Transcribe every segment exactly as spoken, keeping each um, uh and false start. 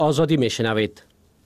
آزادی میشنوید.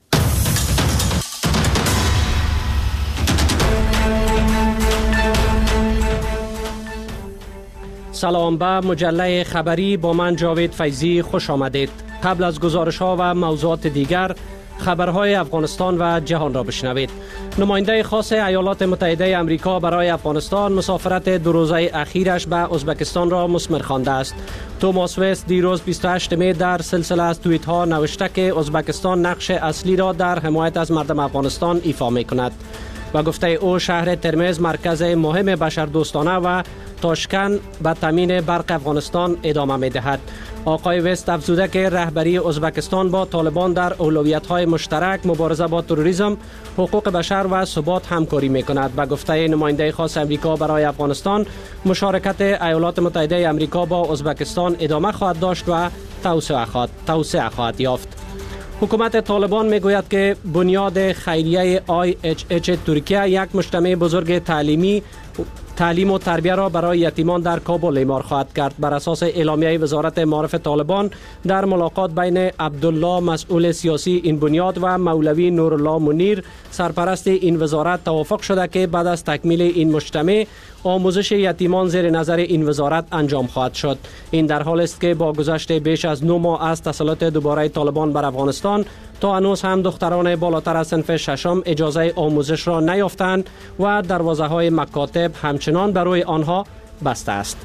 سلام، به مجله خبری با من جاوید فیضی خوش آمدید. قبل از گزارش ها و موضوعات دیگر خبرهای افغانستان و جهان را بشنوید. نماینده خاص ایالات متحده آمریکا برای افغانستان مسافرت دو روزه اخیرش به ازبکستان را مثمر خوانده است. توماس وست دیروز بیست و هشتم می در سلسله از توییت ها نوشته که ازبکستان نقش اصلی را در حمایت از مردم افغانستان ایفا می کند و گفته او شهر ترمز مرکز مهم بشردوستانه و تاشکن به تامین برق افغانستان ادامه می دهد. آقای وست افزوده که رهبری ازبکستان با طالبان در اولویت‌های مشترک، مبارزه با تروریسم، حقوق بشر و ثبات همکاری می کند و گفته نماینده خاص امریکا برای افغانستان مشارکت ایالات متحده امریکا با ازبکستان ادامه خواهد داشت و توسعه خواهد توسعه خواهد یافت. حکومت طالبان می گوید که بنیاد خیریه آی اچ اچ ترکیه یک مجتمع بزرگ تعلیمی تعلیم و تربیه را برای یتیمان در کابل اعمار خواهد کرد. بر اساس اعلامیه وزارت معارف طالبان در ملاقات بین عبدالله مسئول سیاسی این بنیاد و مولوی نورالله منیر سرپرست این وزارت توافق شده که بعد از تکمیل این مجتمع آموزش یتیمان زیر نظر این وزارت انجام خواهد شد. این در حال است که با گذشت بیش از نه ماه از تسلط دوباره طالبان بر افغانستان تا هنوز هم دختران بالاتر از صنف ششم اجازه آموزش را نیافتند و دروازه های مکاتب همچنان برای آنها بسته است.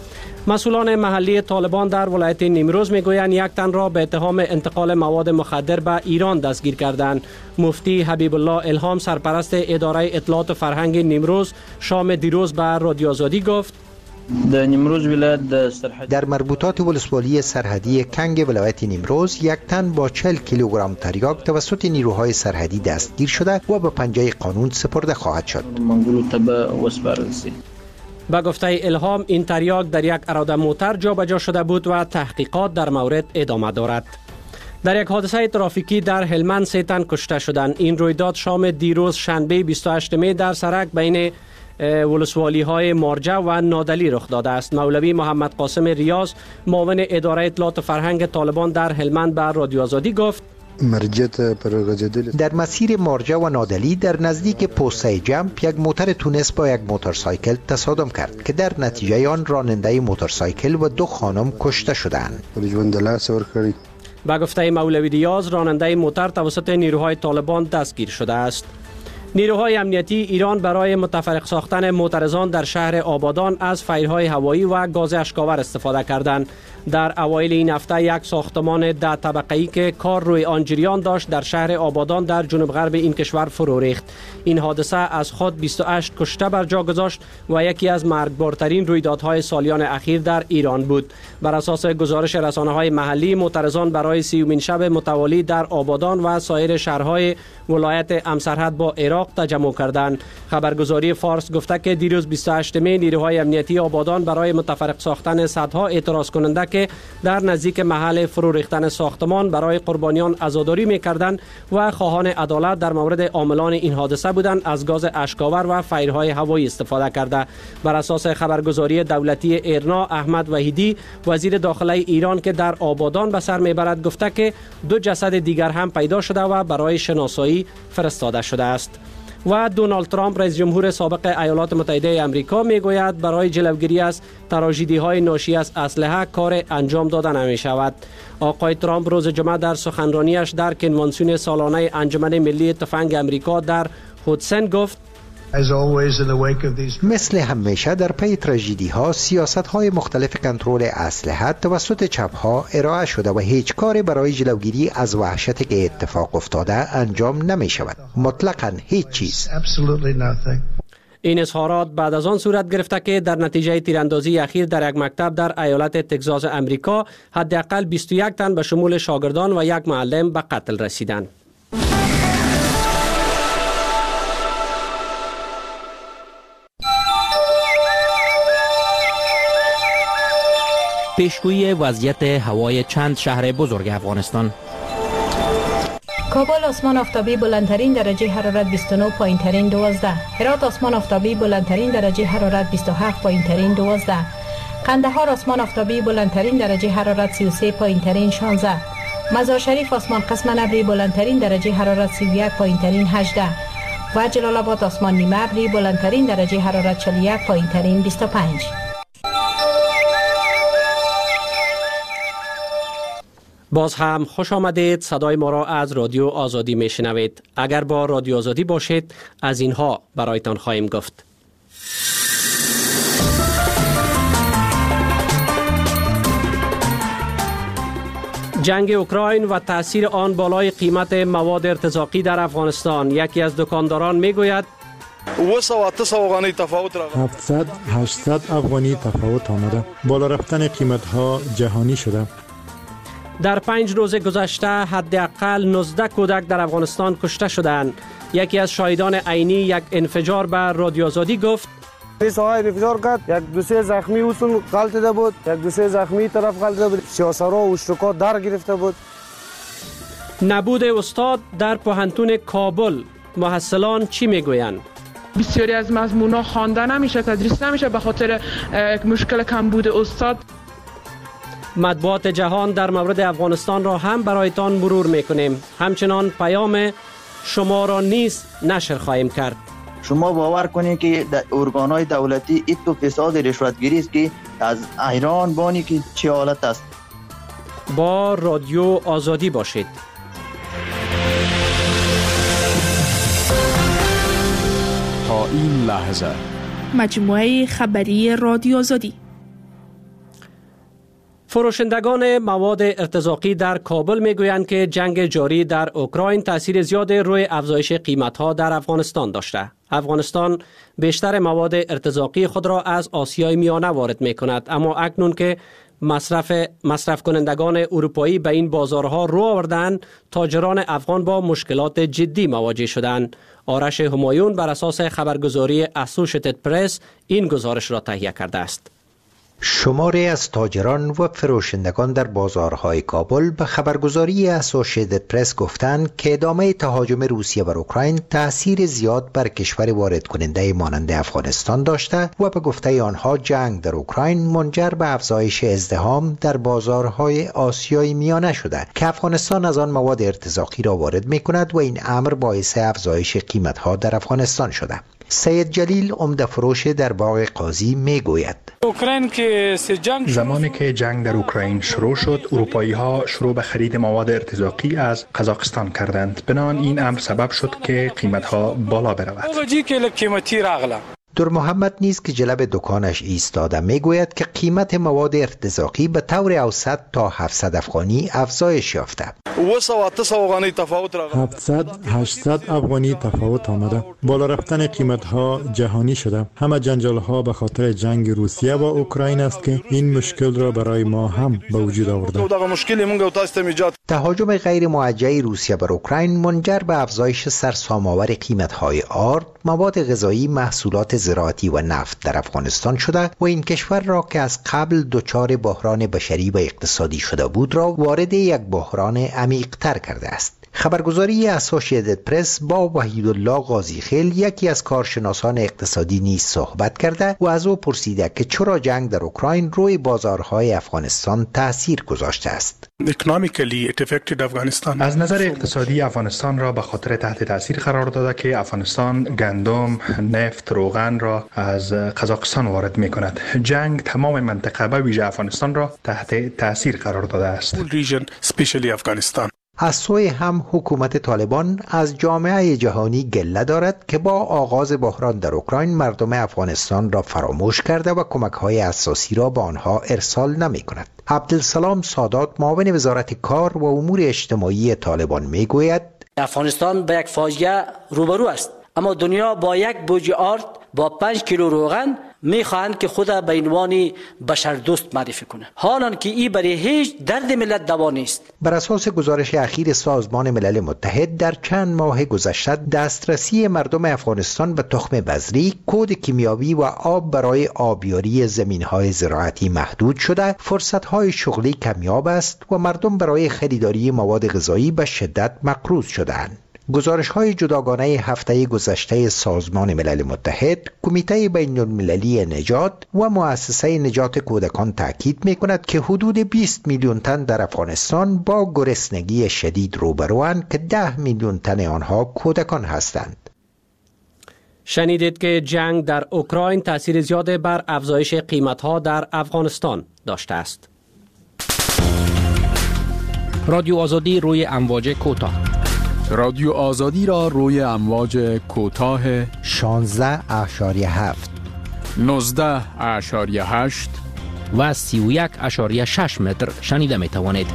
مسئولان محلی طالبان در ولایت نیمروز میگویند یک تن را به اتهام انتقال مواد مخدر به ایران دستگیر کردند. مفتی حبیب الله الهام سرپرست اداره اطلاعات و فرهنگ نیمروز شام دیروز به رادیو آزادی گفت در نیمروز ولایت سرحدی در مربوطات ولسوالی سرحدی کنگ ولایت نیمروز یک تن با چهل کیلوگرم تریاک توسط نیروهای سرحدی دستگیر شده و به پنجه قانون سپرده خواهد شد. با گفته الهام این تریاک در یک اراده موتر جابجا شده بود و تحقیقات در مورد ادامه دارد. در یک حادثه ترافیکی در هلمند سه تن کشته شدند. این رویداد شام دیروز شنبه بیست و هشتم می در سرک بین ولسوالی های مارجه و نادلی رخ داده است. مولوی محمد قاسم ریاض معاون اداره اطلاعات و فرهنگ طالبان در هلمند به رادیو آزادی گفت در مسیر مارجه و نادلی در نزدیک پوسته جمپ یک موتر تونس با یک موتورسایکل تصادم کرد که در نتیجه آن راننده موتورسایکل و دو خانم کشته شدند. با گفته مولوی ریاض راننده موتر توسط نیروهای طالبان دستگیر شده است. نیروهای امنیتی ایران برای متفرق ساختن معترضان در شهر آبادان از فیرهای هوایی و گاز اشکاور استفاده کردند. در اوایل این هفته یک ساختمان ده طبقه‌ای که کار روی آن جریان داشت در شهر آبادان در جنوب غرب این کشور فرو ریخت. این حادثه از خود بیست و هشت کشته بر جا گذاشت و یکی از مرگبارترین رویدادهای سالیان اخیر در ایران بود. بر اساس گزارش رسانه‌های محلی معترضان برای سیومین شب متوالی در آبادان و سایر شهرهای ولایت همسرحد با عراق تجمع کردند. خبرگزاری فارس گفته که دیروز بیست و هشتم نیروهای امنیتی آبادان برای متفرق ساختن صدها اعتراض کننده که در نزدیک محل فرو ریختن ساختمان برای قربانیان عزاداری می‌کردند و خواهان عدالت در مورد عاملان این حادثه بودند از گاز اشکاور و فیرهای هوایی استفاده کرده. بر اساس خبرگزاری دولتی ایرنا احمد وحیدی وزیر داخله ایران که در آبادان به سر میبرد گفته که دو جسد دیگر هم پیدا شده و برای شناسایی فرستاده شده است. و دونالد ترامپ رئیس جمهور سابق ایالات متحده آمریکا میگوید برای جلوگیری از تراژدی‌های ناشی از اسلحه کار انجام داده نمی شود. آقای ترامپ روز جمعه در سخنرانیش در کنوانسیون سالانه انجمن ملی تفنگ آمریکا در هودسن گفت مثل همیشه در پی تراژدی ها سیاست های مختلف کنترل اسلحه توسط چپ ها ارائه شده و هیچ کاری برای جلوگیری از وحشتی که اتفاق افتاده انجام نمی شود. مطلقاً هیچ چیز. این اظهارات بعد از آن صورت گرفته که در نتیجه تیراندازی اخیر در یک مکتب در ایالت تگزاس امریکا حداقل بیست و یک تن به شمول شاگردان و یک معلم به قتل رسیدند. پیشگویی وضعیت هوای چند شهر بزرگ افغانستان. کابل آسمان آفتابی بلندترین درجه حرارت بیست و نه پایین ترین دوازده. هرات آسمان آفتابی بلندترین درجه حرارت بیست و هفت پایین ترین دوازده. قندهار آسمان آفتابی بلندترین درجه حرارت سی و سه پایین ترین شانزده. مزار شریف آسمان قسما ابری بلندترین درجه حرارت سی و یک پایین ترین هجده و جلال آباد آسمان نیمه ابری بلندترین درجه حرارت چهل و یک پایین ترین بیست و پنج. باز هم خوش آمدید. صدای ما را از رادیو آزادی می شنوید. اگر با رادیو آزادی باشید از اینها برایتان خواهیم گفت. جنگ اوکراین و تأثیر آن بالای قیمت مواد ارتزاقی در افغانستان. یکی از دکانداران می گوید هفتصد هشتصد افغانی تفاوت آمده. بالا رفتن قیمت ها جهانی شده. در پنج روز گذشته حداقل نوزده کودک در افغانستان کشته شدند. یکی از شاهدان عینی یک انفجار به رادیو آزادی گفت پلیس های انفجار کرد، یک دو سه زخمی اصول غلطیده بود، یک دو سه زخمی طرف غلطیده بود، سیاسرها و اشتکا در گرفته بود. نبود استاد در پوهنتون کابل، محصلان چی میگویند؟ بسیاری از مضمون‌ها خوانده نمیشه، تدریس نمیشه به خاطر مشکل کمبود استاد. مطبوعات جهان در مورد افغانستان را هم برایتان مرور میکنیم. همچنان پیام شما را نیز نشر خواهیم کرد. شما باور کنید که ارگان‌های دولتی ایت و فساد رشوتگیری است که از ایران بانی که چه حالت است. با رادیو آزادی باشید. تا این لحظه مجموعه خبری رادیو آزادی. فروشندگان مواد ارتزاقی در کابل میگویند که جنگ جاری در اوکراین تاثیر زیاد روی افزایش قیمت‌ها در افغانستان داشته. افغانستان بیشتر مواد ارتزاقی خود را از آسیای میانه وارد می‌کند، اما اکنون که مصرف مصرف کنندگان اروپایی به این بازارها رو آوردند، تاجران افغان با مشکلات جدی مواجه شدند. آرش همایون بر اساس خبرگزاری اسوشیتد پرس این گزارش را تهیه کرده است. شماری از تاجران و فروشندگان در بازارهای کابل به خبرگزاری اسوشیتد پرس گفتند که ادامه تهاجم روسیه بر اوکراین تأثیر زیاد بر کشور وارد کننده مانند افغانستان داشته و به گفته آنها جنگ در اوکراین منجر به افزایش ازدحام در بازارهای آسیای میانه شده که افغانستان از آن مواد ارتزاقی را وارد می کند و این امر باعث افزایش قیمتها در افغانستان شده. سید جلیل عمده فروش در باغ قاضی می گوید زمانی که جنگ در اوکراین شروع شد، اروپایی ها شروع به خرید مواد ارتزاقی از قزاقستان کردند. بنابراین این امر سبب شد که قیمت ها بالا برود. در محمد نیز که جلب دکانش ایستاده میگوید که قیمت مواد ارتزاقی به طور اوسط تا هفتصد افغانی افزایش یافته. هفتصد هشتصد افغانی تفاوت آمده. بالا رفتن قیمت ها جهانی شده. همه جنجال ها به خاطر جنگ روسیه با اوکراین است که این مشکل را برای ما هم به وجود آورده. تهاجم غیر موجه روسیه بر اوکراین منجر به افزایش سرسام‌آور قیمت های آرد، مواد غذایی، محصولات زراعتی و نفت در افغانستان شده و این کشور را که از قبل دچار بحران بشری و اقتصادی شده بود را وارد یک بحران عمیق‌تر کرده است. خبرگزاری اسوشیتد پرس با وحیدالله قاضیخیل یکی از کارشناسان اقتصادی نیز صحبت کرده و از او پرسیده که چرا جنگ در اوکراین روی بازارهای افغانستان تأثیر گذاشته است. از نظر اقتصادی افغانستان را به خاطر تحت تأثیر قرار داده که افغانستان گندم، نفت، روغن را از قزاقستان وارد می کند. جنگ تمام منطقه به ویژه افغانستان را تحت تأثیر قرار داده است. از سوی هم حکومت طالبان از جامعه جهانی گله دارد که با آغاز بحران در اوکراین مردم افغانستان را فراموش کرده و کمک‌های اساسی را به آنها ارسال نمی‌کند. عبدالسلام سادات معاون وزارت کار و امور اجتماعی طالبان می‌گوید افغانستان به یک فاجعه روبرو است، اما دنیا با یک بوج آرد با پنج کیلو روغن میخواهند که خود به عنوان بشر دوست معرفی کنه، حالان که این برای هیچ درد ملت دوا نیست. بر اساس گزارش اخیر سازمان ملل متحد در چند ماه گذشته دسترسی مردم افغانستان به تخم بذری، کود کیمیاوی و آب برای آبیاری زمین‌های زراعتی محدود شده، فرصت‌های شغلی کمیاب است و مردم برای خریداری مواد غذایی به شدت مقروض شده‌اند. گزارش های جداگانه هفته گذشته سازمان ملل متحد، کمیته بین المللی نجات و مؤسسه نجات کودکان تاکید می کند که حدود بیست میلیون تن در افغانستان با گرسنگی شدید روبروند که ده میلیون تن آنها کودکان هستند. شنیدید که جنگ در اوکراین تاثیر زیاد بر افزایش قیمت‌ها در افغانستان داشته است. رادیو آزادی روی امواج کوتاه. رادیو آزادی را روی امواج کوتاه شانزده اشاریه هفت، نوزده اشاریه هشت و سی و یک اشاریه شش متر شنیده می توانید.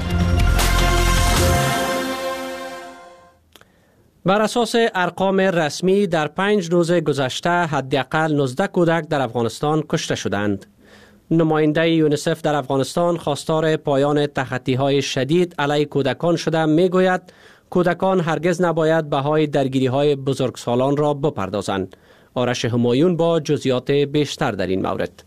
بر اساس ارقام رسمی در پنج روز گذشته حداقل نوزده کودک در افغانستان کشته شدند. نماینده یونیسف در افغانستان خواستار پایان تخطی‌های شدید علیه کودکان شده میگوید کودکان هرگز نباید بهای درگیری‌های بزرگسالان را بپردازند. آرش همایون با جزئیات بیشتر در این مورد.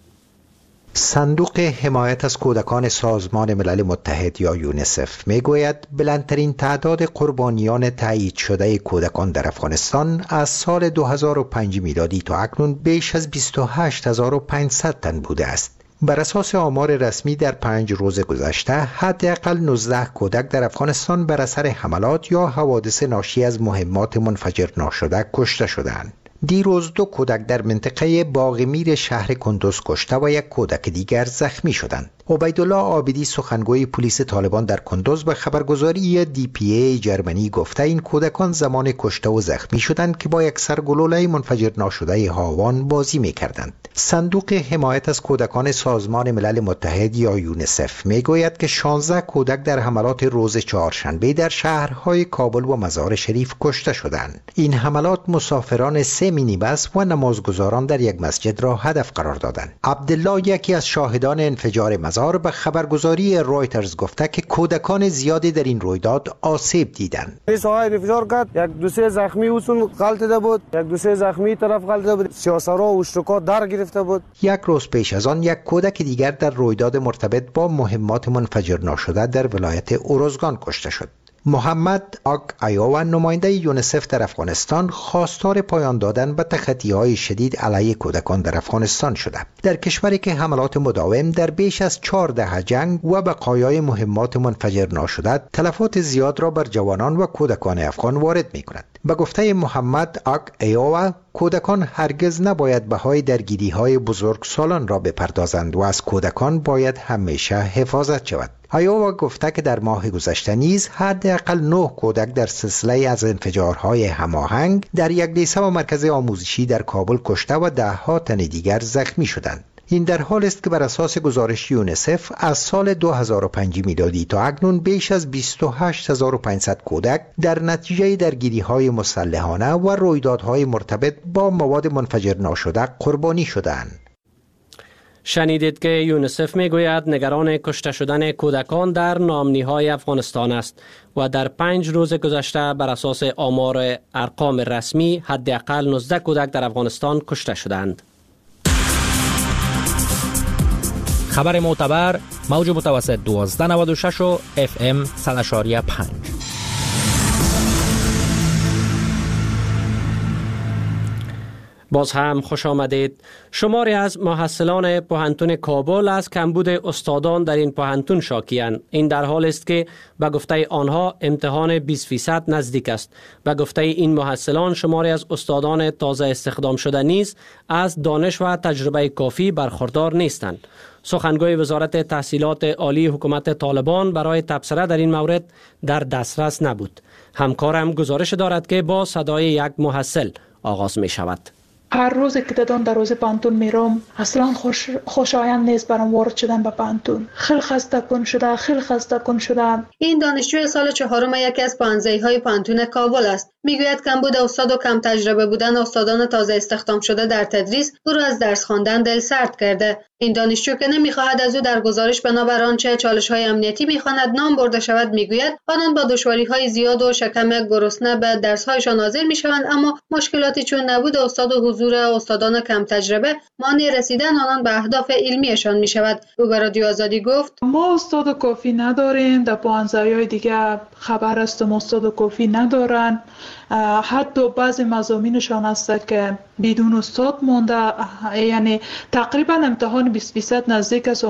صندوق حمایت از کودکان سازمان ملل متحد یا یونیسف میگوید بلندترین تعداد قربانیان تایید شده کودکان در افغانستان از سال دو هزار و پنج میلادی تا اکنون بیش از بیست و هشت هزار و پانصد تن بوده است. بر اساس آمار رسمی در پنج روز گذشته حداقل نوزده کودک در افغانستان بر اثر حملات یا حوادث ناشی از مهمات منفجر ناشده کشته شدند. دیروز دو کودک در منطقه باغمیر شهر کندوز کشته و یک کودک دیگر زخمی شدند. عبیدالله عابدی سخنگوی پلیس طالبان در کندوز به خبرگزاری دی پی ای جرمنی گفته این کودکان زمان کشته و زخمی شدند که با یک سرگلوله منفجر ناشده هاوان بازی می‌کردند. صندوق حمایت از کودکان سازمان ملل متحد یا یونیسف میگوید که شانزده کودک در حملات روز چهارشنبه در شهرهای کابل و مزار شریف کشته شدند. این حملات مسافران سه مینیبس و نمازگزاران در یک مسجد را هدف قرار دادند. عبدالله یکی از شاهدان انفجار مزار به خبرگزاری رویترز گفته که کودکان زیادی در این رویداد آسیب دیدند. ساحه انفجار کرد، یک دو سه زخمی اوسون غلطیده بود، یک دو سه زخمی طرف غلطیده بود، سیاسرا و اشتکا در گرفته بود. یک روز پیش از آن یک کودک دیگر در رویداد مرتبط با مهمات منفجر ناشده در ولایت اوروزگان کشته شد. محمد آگ ایوان نماینده یونیسف در افغانستان خواستار پایان دادن به تخطی‌های شدید علیه کودکان در افغانستان شده. در کشوری که حملات مداوم در بیش از چهار دهه جنگ و بقایای مهمات منفجر ناشده تلفات زیاد را بر جوانان و کودکان افغان وارد می‌کند. به گفته محمد آگ ایوان کودکان هرگز نباید بهای درگیری‌های بزرگسالان را بپردازند و از کودکان باید همیشه حفاظت شود. ایووا گفته که در ماه گذشته نیز حداقل نه کودک در سلسله از انفجارهای هماهنگ در یک لیسه و مرکز آموزشی در کابل کشته و ده ها تن دیگر زخمی شدند. این در حال است که بر اساس گزارش یونیسف از سال دو هزار و پنج میلادی تا اکنون بیش از بیست و هشت هزار و پانصد کودک در نتیجه درگیری‌های مسلحانه و رویدادهای مرتبط با مواد منفجر ناشده قربانی شدند. شنیدید که یونیسف میگوید نگران کشته شدن کودکان در ناامنی‌های افغانستان است و در پنج روز گذشته بر اساس آمار ارقام رسمی حداقل نوزده کودک در افغانستان کشته شدند. خبر معتبر موج متوسط دوازده نود و شش و اف ام صد و پنج. باز هم خوش آمدید. شماری از محصلان پوهنتون کابل از کمبود استادان در این پوهنتون شاکی‌اند. این در حال است که به گفته آنها امتحان بیست فیصد نزدیک است. به گفته این محصلان شماری از استادان تازه استخدام شده نیز از دانش و تجربه کافی برخوردار نیستند. سخنگوی وزارت تحصیلات عالی حکومت طالبان برای تبصره در این مورد در دسترس نبود. همکارم گزارش دارد که با صدای یک محصل آغاز می شود. هر روز که دادن در روز پانتون میرم اصلا خوش خوشایند نیست برام وارد شدن به پانتون. خیلی خسته کن شده خیلی خسته کن شدم. این دانشجوی سال چهارم یکی از پانزدهی‌های پانتون کابل است. میگوید کمبود استاد و کم تجربه بودن استادان تازه استخدام شده در تدریس او را از درس خواندن دلسرد کرده. این دانشجو که نمیخواهد از او در گزارش بنابر آنچه چالش‌های امنیتی میخواند نام برده شود میگوید آنان با دشواری‌های زیاد و شکم گرسنه به درس‌هایشان حاضر میشوند، اما مشکلاتی چون نبود استاد و حضور استادان کم تجربه مانع رسیدن آنان به اهداف علمیشان میشود. او به رادیو آزادی گفت ما استاد کافی نداریم، در پانزده‌های دیگه خبر هستم استاد کافی ندارن، حتی بعضی مضامینشان هست که بدون استاد مونده، یعنی تقریبا امتحان بیست فیصد نزدیک است،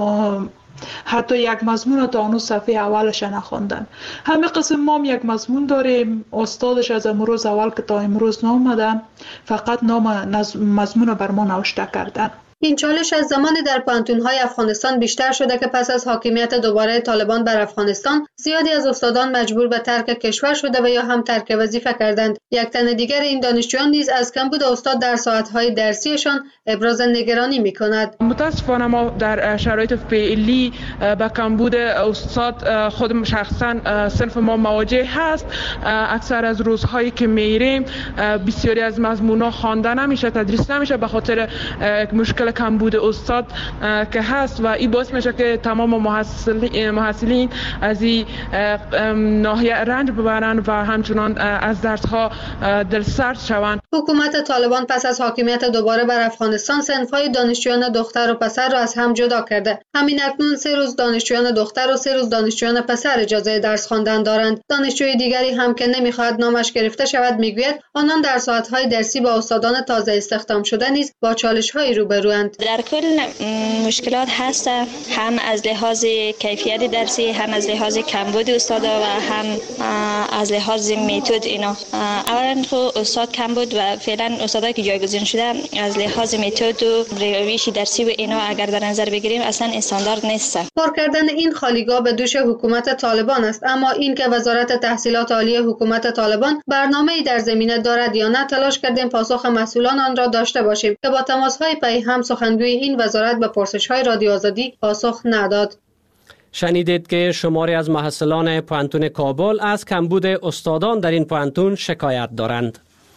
حتی یک مضمون تا اون صفحه اولش نخوندن. همه قسم ما هم یک مضمون داریم، استادش از امروز اول که تا امروز نامدن، فقط نام مضمون بر ما نوشته کردن. این چالش از زمانی در پانتون‌های افغانستان بیشتر شده که پس از حاکمیت دوباره طالبان بر افغانستان زیادی از استادان مجبور به ترک کشور شده و یا هم ترک وظیفه کردند. یک تن دیگر این دانشجویان نیز از کمبود استاد در ساعت‌های درسیشان ابراز نگرانی می‌کند. متاسفانه ما در شرایط فعلی با کمبود استاد خود شخصا صنف ما مواجه هست. اکثر از روزهایی که میریم بسیاری از مضمون‌ها خوانده نمیشه، تدریس نمیشه به خاطر مشکل کمبود استاد که هست و این باعث میشه که تمام محصلین از این ناحیه رنج ببرن و همچنان از درس ها دلسرد شوند. حکومت طالبان پس از حاکمیت دوباره بر افغانستان صنف‌های دانشجویان دختر و پسر را از هم جدا کرده. همین اکنون سه روز دانشجویان دختر و سه روز دانشجویان پسر اجازه درس خواندن دارند. دانشجوی دیگری هم که نمیخواهد نامش گرفته شود میگوید آنان در ساعت‌های درسی با استادان تازه استخدام شده نیز با چالش‌های روبروند. در کل مشکلات هست، هم از لحاظ کیفیت درسی، هم از لحاظ کمبود استادا و هم از لحاظ متد. اینا اولا خب استاد کم بود و فعلا استادایی که جایگزین شده از لحاظ متد و روش درسی و اینا اگر در نظر بگیریم اصلا استاندارد نیست. پر کردن این خالیگاه به دوش حکومت طالبان است، اما این که وزارت تحصیلات عالی حکومت طالبان برنامه‌ای در زمینه دارد یا نه تلاش کردیم پاسخ مسئولان آن را داشته باشیم که با تماس‌های پی هم سخنگوی این وزارت به پرسش‌های رادیو آزادی پاسخ نداد. شنیدید که شماری از محصلان پوهنتون کابل از کمبود استادان در این پوهنتون شکایت دارند.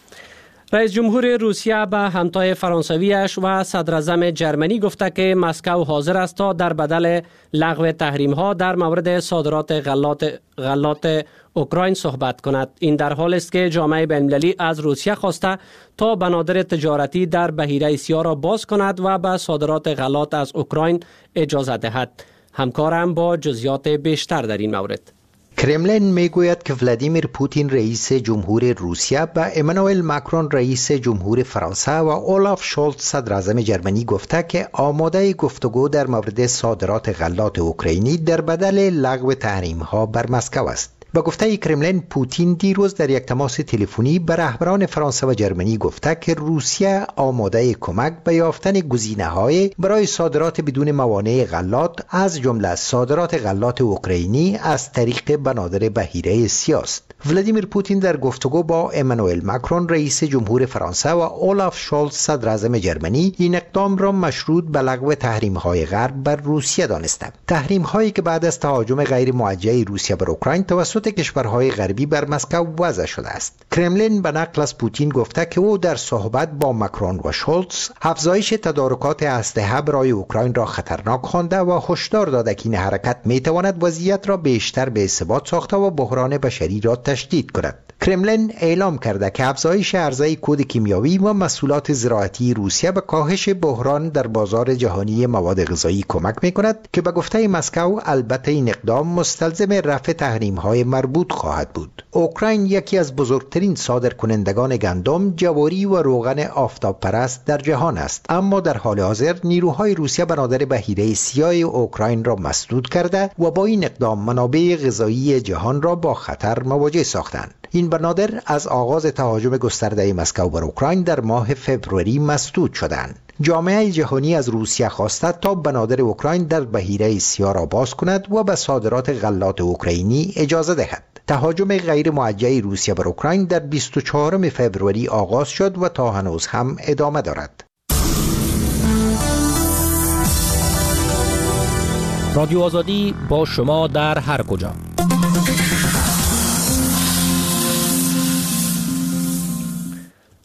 رئیس جمهور روسیه به همتای فرانسویش و صدراعظم جرمنی گفته که مسکو حاضر است تا در بدل لغو تحریم ها در مورد صادرات غلات غلات اوکراین صحبت کند. این در حالی است که جامعه بین‌المللی از روسیه خواسته تا بنادر تجارتی در بحیره سیاه را باز کند و به صادرات غلات از اوکراین اجازه دهد. همکارم با جزئیات بیشتر در این مورد. کرملین میگوید که ولادیمیر پوتین رئیس جمهور روسیه به امانوئل ماکرون رئیس جمهور فرانسه و اولاف شولز صدراعظم جرمنی گفته که آماده گفتگو در مورد صادرات غلات اوکراینی در بدل لغو تحریم ها بر مسکو است. با گفته کرملین، پوتین دیروز در یک تماس تلفنی به رهبران فرانسه و جرمنی گفته که روسیه آماده کمک به یافتن گزینه‌های برای صادرات بدون موانع غلات از جمله صادرات غلات اوکراینی از طریق بنادر بحیره سیاه است. ولادیمیر پوتین در گفتگو با امانوئل ماکرون رئیس جمهور فرانسه و اولاف شولز صدراعظم جرمنی این اقدام را مشروط به لغو تحریم‌های غرب بر روسیه دانسته. تحریم‌هایی که بعد از تهاجم غیر موجه روسیه بر اوکراین توسط کشورهای غربی بر مسکو وضع شده است. کرملین به نقل از پوتین گفته که او در صحبت با ماکرون و شولز افزایش تدارکات اسلحه برای اوکراین را خطرناک خوانده و هشدار داده که این حرکت میتواند وضعیت را بیشتر به ثبات ساخته و بحران بشری را تشدید کند. کرملین اعلام کرده که افزایش عرضه کود کیمیاوی و محصولات زراعتی روسیه به کاهش بحران در بازار جهانی مواد غذایی کمک می‌کند که به گفته مسکو البته این اقدام مستلزم رفع تحریم‌های مربوط خواهد بود. اوکراین یکی از بزرگترین صادرکنندگان گندم، جواری و روغن آفتاب پرست در جهان است، اما در حال حاضر نیروهای روسیه بنادر بحیره سیاه اوکراین را مسدود کرده و با این اقدام منابع غذایی جهان را با خطر مواجه ساختند. این بنادر از آغاز تهاجم گسترده مسکو بر اوکراین در ماه فوریه مسدود شدند. جامعه جهانی از روسیه خواسته تا بنادر اوکراین در بحیره سیاه را باز کند و به صادرات غلات اوکراینی اجازه دهد. تهاجم غیر موجه روسیه بر اوکراین در بیست و چهارم فوریه آغاز شد و تا هنوز هم ادامه دارد. رادیو آزادی با شما در هر کجا.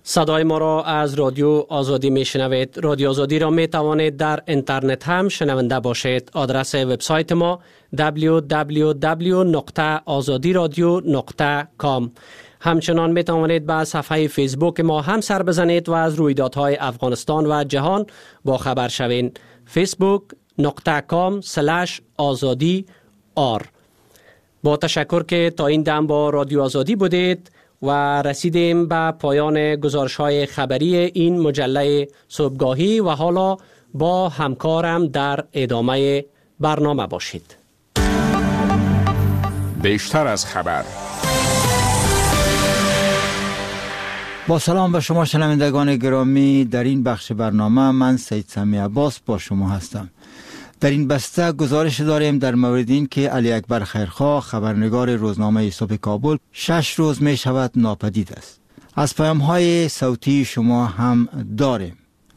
صدای ما را از رادیو آزادی می شنوید. رادیو آزادی را می توانید در اینترنت هم شنونده باشید. آدرس وبسایت ما دبلیو دبلیو دبلیو نقطه آزادی رادیو نقطه کام. همچنان می توانید به صفحه فیسبوک ما هم سر بزنید و از رویدادهای افغانستان و جهان با خبر شوید. فیسبوک نقطه کام سلش آزادی آر. با تشکر که تا این دم با رادیو آزادی بودید و رسیدیم به پایان گزارش های خبری این مجله صبحگاهی و حالا با همکارم در ادامه برنامه باشید. بیشتر از خبر. با سلام به شما شنوندگان گرامی، در این بخش برنامه من سید سمی عباس با شما هستم. در این بسته گزارش داریم در مورد این که علی اکبر خیرخواه خبرنگار روزنامه صبح کابل شش روز می شود ناپدید است. از پیام های صوتی شما هم داریم.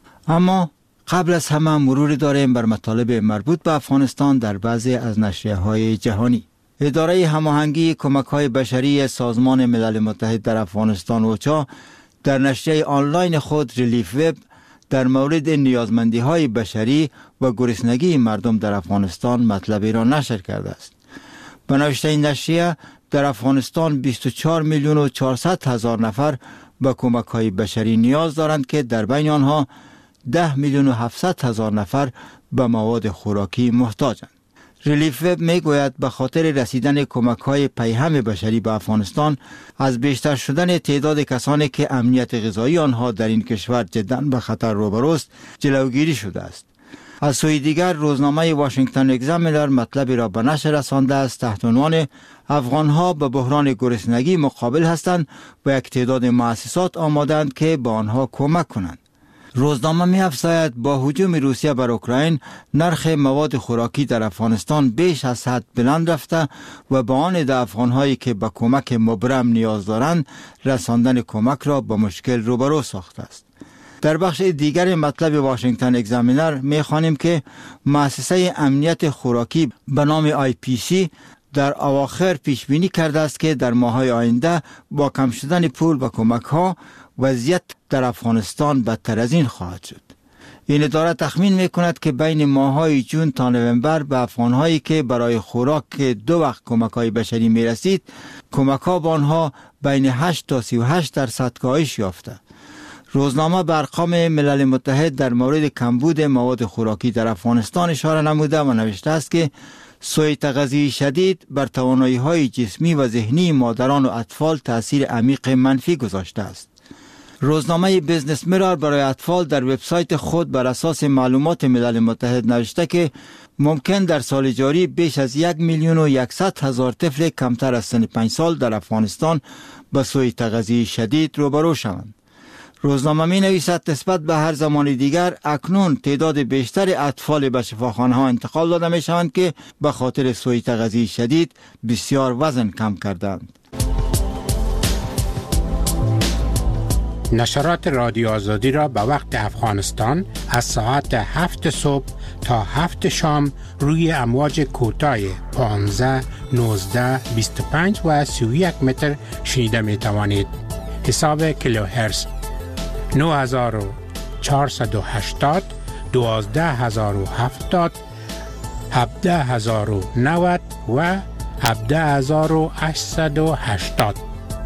اما قبل از همه مرور داریم بر مطالب مربوط به افغانستان در بعضی از نشریه های جهانی. اداره هماهنگی کمک های بشری سازمان ملل متحد در افغانستان اوچا در نشریه آنلاین خود ریلیف وب در مورد نیازمندی های بشری و گرسنگی مردم در افغانستان مطلبی را نشر کرده است. به نوشته این نشریه در افغانستان بیست و چهار میلیون و چهارصد هزار نفر به کمک های بشری نیاز دارند که در بین آنها ده میلیون و هفتصد هزار نفر به مواد خوراکی محتاجند. ریلیف وب می گوید به خاطر رسیدن کمک های پیهم بشری به افغانستان از بیشتر شدن تعداد کسانی که امنیت غذایی آنها در این کشور جداً به خطر روبروست جلوگیری شده است. از سوی دیگر روزنامه واشنگتن اگزامینر مطلبی را به نشر رسانده است تحت عنوان افغانها به بحران گرسنگی مقابل هستند و یک تعداد مؤسسات آمادند که به آنها کمک کنند. روزنامه می افزاید با هجوم روسیه بر اوکراین نرخ مواد خوراکی در افغانستان بیش از حد بلند رفته و با آن ده افغانهایی که به کمک مبرم نیاز دارند رساندن کمک را با مشکل روبرو ساخته است. در بخش دیگر مطلب واشنگتن اگزامینر می خوانیم که مؤسسه امنیت خوراکی به نام آی پی سی در اواخر پیش بینی کرده است که در ماه‌های آینده با کم شدن پول و کمک ها وضعیت در افغانستان بدتر از این خواهد شد. این اداره تخمین می کند که بین ماه‌های جون تا نوامبر به افغانهایی که برای خوراک دو وقت کمک های بشری می رسید کمک ها به آنها بین هشت تا سی و هشت درصد کاهش یافته. روزنامه به ارقام ملل متحد در مورد کمبود مواد خوراکی در افغانستان اشاره نموده و نوشته است که سوء تغذیه شدید بر توانایی‌های جسمی و ذهنی مادران و اطفال تأثیر عمیق منفی گذاشته است. روزنامه بیزنس میرر برای اطفال در وبسایت خود بر اساس معلومات ملل متحد نوشته که ممکن در سال جاری بیش از یک میلیون و یکصد هزار طفل کمتر از سن پنج سال در افغانستان به سوء تغذیه شدید روبرو شوند. روزنامه می نویسد نسبت به هر زمان دیگر اکنون تعداد بیشتر اطفال به شفاخانه ها انتقال داده می شوند که به خاطر سوء تغذیه شدید بسیار وزن کم کردند. نشرات رادیو آزادی را به وقت افغانستان از ساعت هفت صبح تا هفت شام روی امواج کوتاه پانزده، نوزده، بیست و پنج و سی و یک متر شنیده می توانید. حساب کیلوهرتز نه هزار و چهارصد و هشتاد، دوازده هزار و هفتاد، هفده هزار و نود و هفده هزار و هشتصد و هشتاد.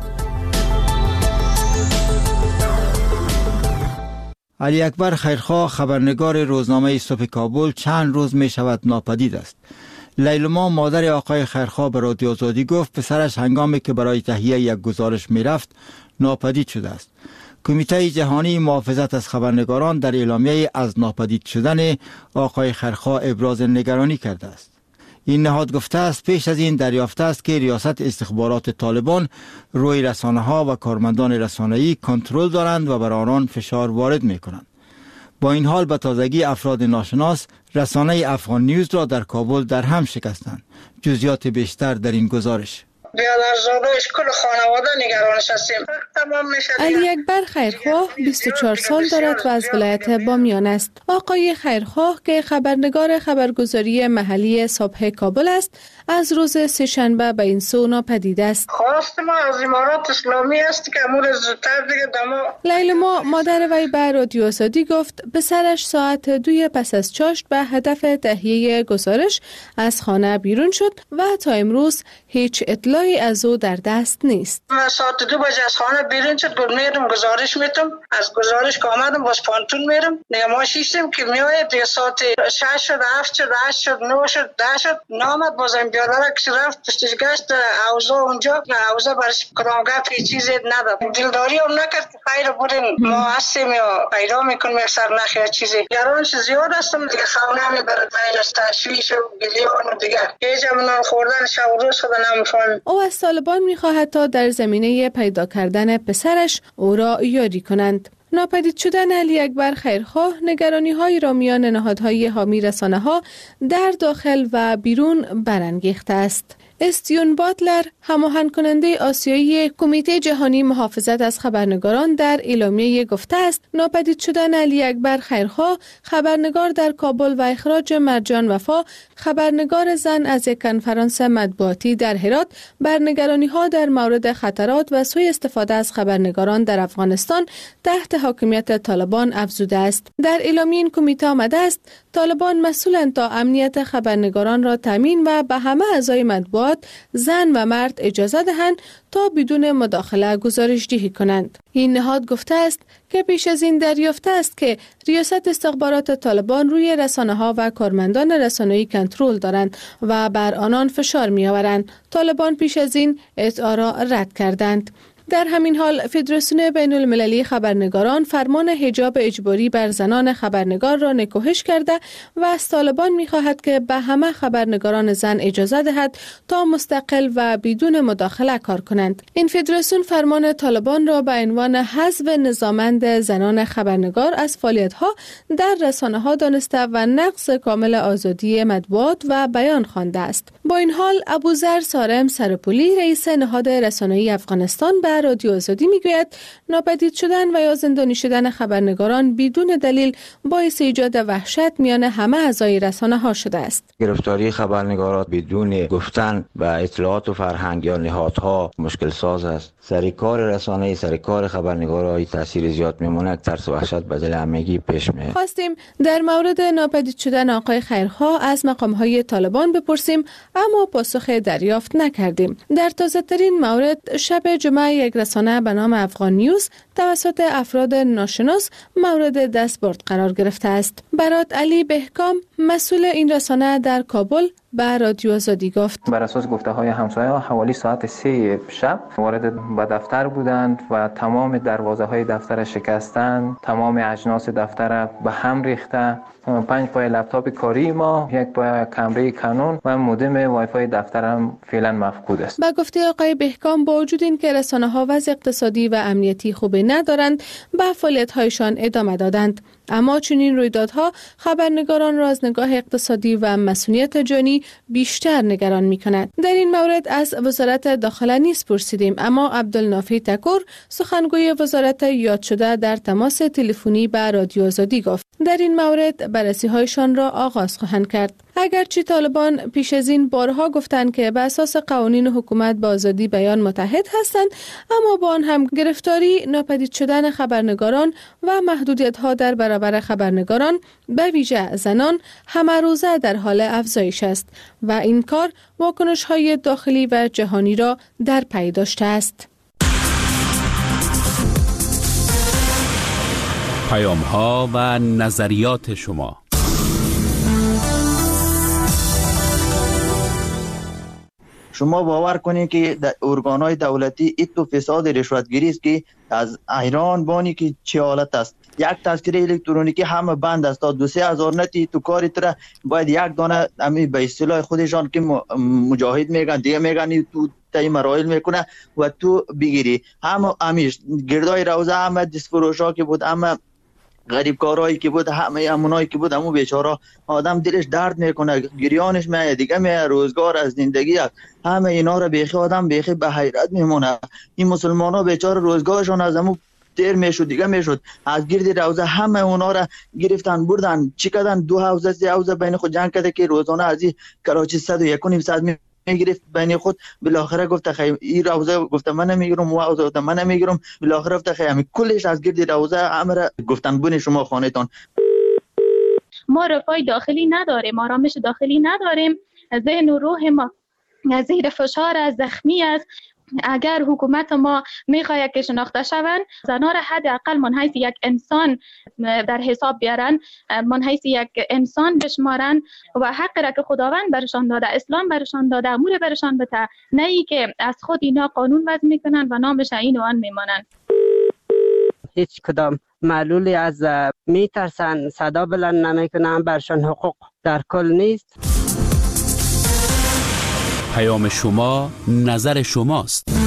علی اکبر خیرخواه خبرنگار روزنامه صبح کابل چند روز می شود ناپدید است. لیلما مادر آقای خیرخواه به رادیو آزادی گفت پسرش هنگامی که برای تهیه یک گزارش می رفت ناپدید شده است. کمیته جهانی محافظت از خبرنگاران در اعلامیه از ناپدید شدن آقای خیرخواه ابراز نگرانی کرده است. این نهاد گفته است پیش از این دریافته است که ریاست استخبارات طالبان روی رسانه ها و کارمندان رسانه‌ای کنترل دارند و بر آنان فشار وارد می کنند. با این حال به تازگی افراد ناشناس رسانه افغان نیوز را در کابل در هم شکستند. جزئیات بیشتر در این گزارش. بیادرزادهش کل خانواده نگرانش هستیم. تمام میشه. علی اکبر خیرخواه بیست و چهار سال دارد و از ولایت بامیان است. آقای خیرخواه که خبرنگار خبرگزاری محلی صبح کابل است، از روز سه‌شنبه به این سو ناپدید است. خواست ما از امارات اسلامی است که امور زودتر دیگه دما. لیلما مادر وی به رادیو آزادی گفت پسرش ساعت دوی پس از چاشت به هدف تهیه گزارش از خانه بیرون شد و تا امروز هیچ اطلاعی از او در دست نیست. من ساعت دو بجه از خانه بیرون شد، گل میرم گزارش میتم، از گزارش که آمدم باز پانتون میرم دیگه ما شیشتیم که میآید دیگه ساعت شش شد، هفت شد، هشت شد، نه شد، ده شد، نامد بازم بیادره کسی رفت پشتش گشت اوضاع اونجا اوضاع برش کرامگاه پی چیزی نداد. دلداری هم نکرد که خیر بودیم ما هستیم یا پیدا میکنیم یک سرنخ یا چیزی. گرانش زیاد هستم دیگه خونه می برد مایل از تشویش و گلیان و دیگه هیچ امنان خوردن شب و روز خود نمیفهم. او از طالبان میخواهد تا در زمینه پیدا کردن پسرش او را یاری کنند. ناپدید شدن علی اکبر خیرخواه نگرانی های را میان نهادهای حامی رسانه ها در داخل و بیرون برانگیخته است. استیون باتلر، هماهنگ کننده آسیایی کمیته جهانی محافظت از خبرنگاران، در اعلامیه گفته است ناپدید شدن علی اکبر خیرخواه، خبرنگار در کابل و اخراج مرجان وفا، خبرنگار زن، از یک کنفرانس مطبوعاتی در هرات بر نگرانی‌ها در مورد خطرات و سوء استفاده از خبرنگاران در افغانستان تحت حاکمیت طالبان افزوده است. در اعلامیه این کمیته آمده است طالبان مسئولند تا امنیت خبرنگاران را تامین و به همه اعضای مطبوعات زن و مرد اجازه دهند تا بدون مداخله گزارش‌دهی کنند. این نهاد گفته است که پیش از این دریافته است که ریاست استخبارات طالبان روی رسانه‌ها و کارمندان رسانه‌ای کنترل دارند و بر آنان فشار می‌آورند. طالبان پیش از این ادعا را رد کردند. در همین حال فدراسیون بین المللی خبرنگاران فرمان حجاب اجباری بر زنان خبرنگار را نکوهش کرده و از طالبان می‌خواهد که به همه خبرنگاران زن اجازه دهد تا مستقل و بدون مداخله کار کنند. این فدراسیون فرمان طالبان را به عنوان حذف نظاممند زنان خبرنگار از فعالیت‌ها در رسانه‌ها دانسته و نقض کامل آزادی مطبوعات و بیان خوانده است. با این حال ابوذر سارم سرپولی، رئیس نهاد رسانه‌ای افغانستان، به رادیو آزادی میگوید ناپدید شدن و یا زندانی شدن خبرنگاران بدون دلیل باعث ایجاد وحشت میان همه اعضای رسانه‌ها شده است. گرفتاری خبرنگاران بدون گفتن و اطلاعات و فرهنگ یا نهادها مشکل ساز است. سرکار رسانه‌ای، سرکار خبرنگارای تاثیر زیاد میمونه، ترس و وحشت به دل همگی پیش میاد. خواستیم در مورد ناپدید شدن آقای خیرخواه از مقام‌های طالبان بپرسیم اما پاسخ دریافت نکردیم. در تازه‌ترین مورد شب جمعه یک رسانه به نام افغان نیوز توسط افراد ناشناس مورد دستبرد قرار گرفته است. برات علی بهکام، مسئول این رسانه در کابل، به رادیو آزادی گفت بر اساس گفته های همسایه ها حوالی ساعت سه شب وارد به دفتر بودند و تمام دروازه های دفتر شکستند، تمام اجناس دفتر به هم ریخته، پنج پای لپتاپ کاری ما، یک پای کامره کانون و مودم وای فای دفترم فعلا مفقود است. با گفته آقای بهکام با وجود اینکه رسانه ها وضع اقتصادی و امنیتی خوبی ندارند به فعالیت هایشان ادامه دادند، اما چنین رویدادها خبرنگاران را از نگاه اقتصادی و مسئولیت جانی بیشتر نگران می کند. در این مورد از وزارت داخله نیز پرسیدیم، اما عبدالنافی تکور، سخنگوی وزارت یاد شده، در تماس تلفنی به رادیو آزادی گفت در این مورد بررسی هایشان را آغاز خواهند کرد. اگرچه طالبان پیش از این بارها گفتند که به اساس قوانین حکومت با آزادی بیان متحد هستند، اما با آن هم گرفتاری، ناپدید شدن خبرنگاران و محدودیت‌ها در برابر خبرنگاران به ویژه زنان همه روزه در حال افزایش است و این کار واکنش‌های داخلی و جهانی را در پی داشته است. پیام‌ها و نظریات شما. شما باور کنید که ارگان‌های دولتی ایتو فساد رشوتگیری است که از ایران بانی که چه حالت است. یک تذکره الکترونیکی همه بند است، تا دو سه هزار نتی تو کاری تر باید یک دانه امی به اصطلاح خودشان که مجاهد میگن دیگه میگن تو تای مراحل میکنه و تو بگیری. هم امیش گردای روزه هم دستفروشا که بود، هم غریب کارهایی که بود، همه همونایی که بود، همون بیچاره آدم دلش درد میکنه، گریانش میاد دیگه، میاد روزگار از زندگی است. همه اینا رو بیخی آدم بیخی به حیرت میمونه. این مسلمان ها بیچاره روزگارشون از همون دیر میشد دیگه میشد، از گرد روزه همه اونا را گرفتن بردن، چی کردن؟ دو حوزه سه حوزه بین خود جنگ کرده که روزانه از این کراچی صد و یک و نیم ساعت میگرفت بین خود. بالاخره گفت خیر این روزه گفت من نمیگیرم، و حوزه گفت من نمیگیرم. بالاخره گفت خیر همین کلش از گرد روزه امر گفتن بون شما خانهتان. ما رفاه داخلی نداریم، آرامش داخلی نداریم، ذهن و روح ما زیر فشار از زخمی است. اگر حکومت ما میخواهد که شناخته شوند، زنان را حداقل من حیث یک انسان در حساب بیارن، من حیث یک انسان بشمارن و حق را که خداوند برشان داده، اسلام برشان داده، امور برشان بده، نه ای که از خود اینا قانون وضع میکنن و نامش این و آن میمانند. هیچ کدام معلولی از میترسن، صدا بلند نمیکنن، برشان حقوق در کل نیست. پیام شما، نظر شماست.